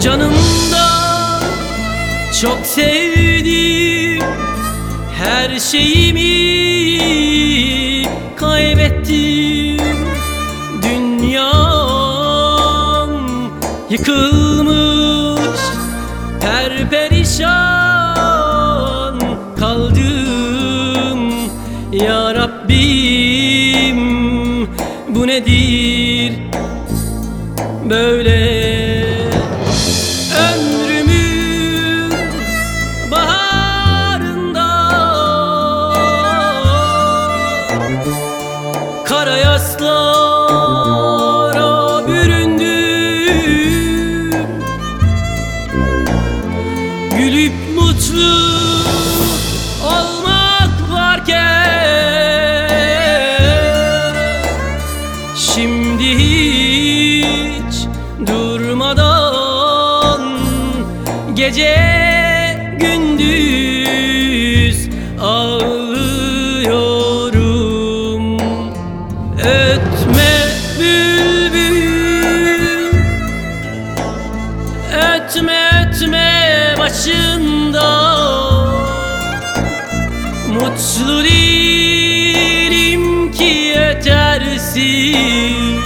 Canımda çok sevdim, her şeyimi kaybettim. Dünyam yıkılmış, perperişan kaldım. Ya Rabbim, bu nedir böyle? Ömrümün baharında kara yaslara büründüm. Gülüp mutlu olmak varken şimdi hiç durmadan gece gündüz ağlıyorum. Ötme bülbül, ötme ötme başında. Mutlu değilim ki yetersin.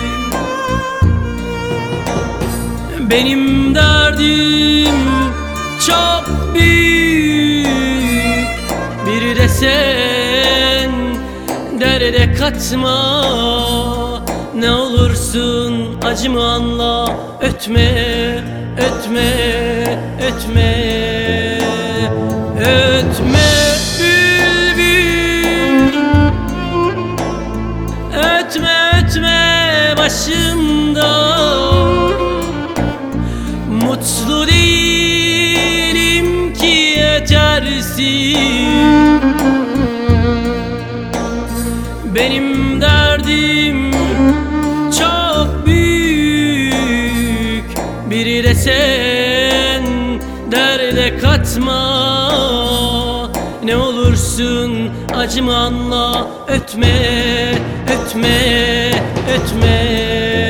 Benim derdim çok büyük, bir de sen derde katma. Ne olursun acımı anla. Ötme, ötme, ötme, ötme bülbül, ötme ötme başımda. Mutlu değilim ki yetersin. Benim derdim çok büyük, bir de sen derde katma. Ne olursun acımı anla. Ötme, ötme, ötme.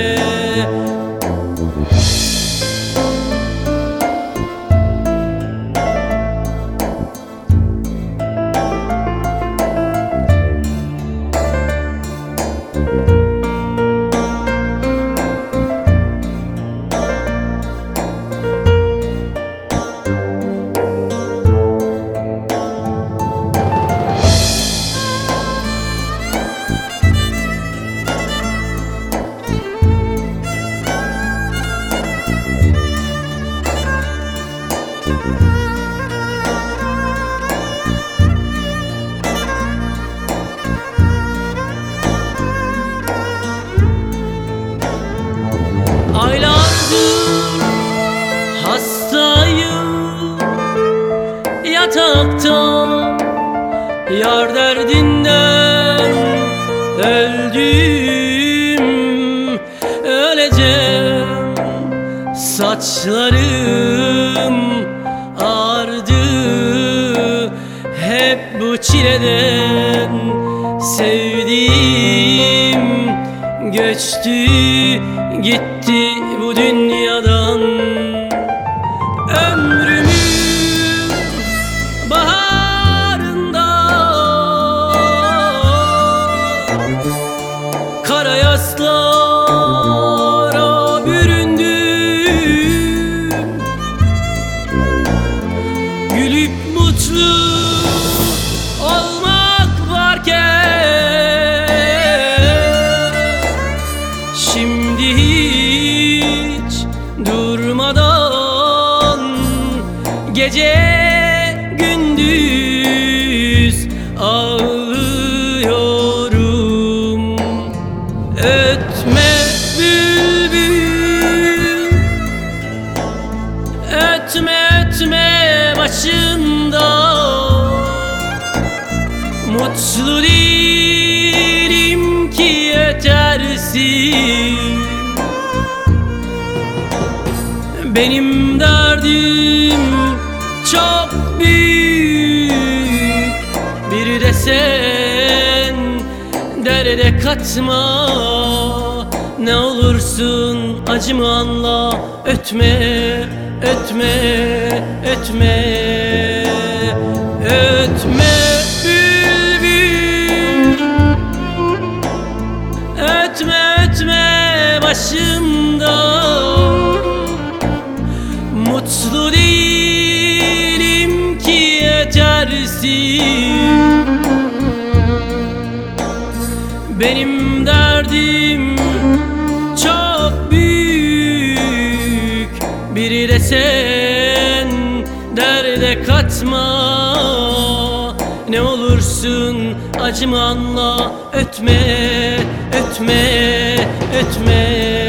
Aylardır hastayım yatakta, yar derdinden öldüm, öleceğim. Saçlarım ağardı hep bu çileden. Sevdiğim göçtü gitti bu dünyadan. Ömrümün baharında kara yaslara büründüm. Gülüp mutlu olmak varken şimdi hiç durmadan gece gündüz ağlıyorum. Ötme bülbül, ötme ötme başında. Mutlu değilim ki yetersin. Benim derdim çok büyük, bir de sen derde katma. Ne olursun acımı anla. Ötme, ötme, ötme, ötme bülbül, ötme, ötme başımda. Mutlu değilim ki yetersin. Benim derdim çok büyük. Biri de sen derde katma. Ne olursun acımı anla. Ötme, ötme, ötme.